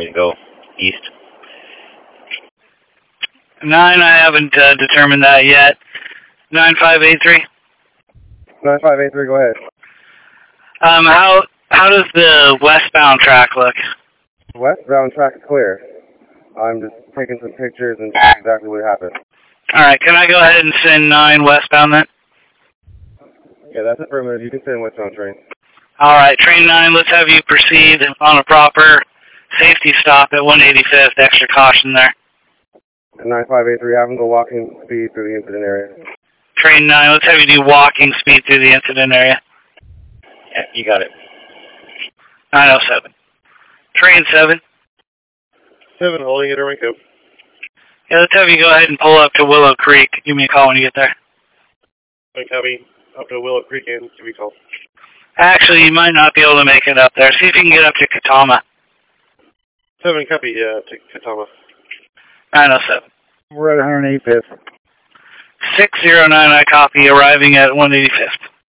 me to go east? 9, I haven't determined that yet. 9583? 9583, go ahead. How does the westbound track look? Westbound track is clear. I'm just taking some pictures and seeing exactly what happened. Alright, can I go ahead and send 9 westbound then? Yeah, that's affirmative. You can send westbound train. Alright, train 9, let's have you proceed on a proper safety stop at 185th. Extra caution there. 9583, have them go walking speed through the incident area. Train 9, let's have you do walking speed through the incident area. Yeah, you got it. 907. Train 7. 7, holding it, Rinko. Yeah, let's have you go ahead and pull up to Willow Creek. Give me a call when you get there. Copy. Up to Willow Creek and give me a call. Actually, you might not be able to make it up there. See if you can get up to Katama. 7, copy, to Katama. 907. We're at 185th. 609, I copy, arriving at 185th.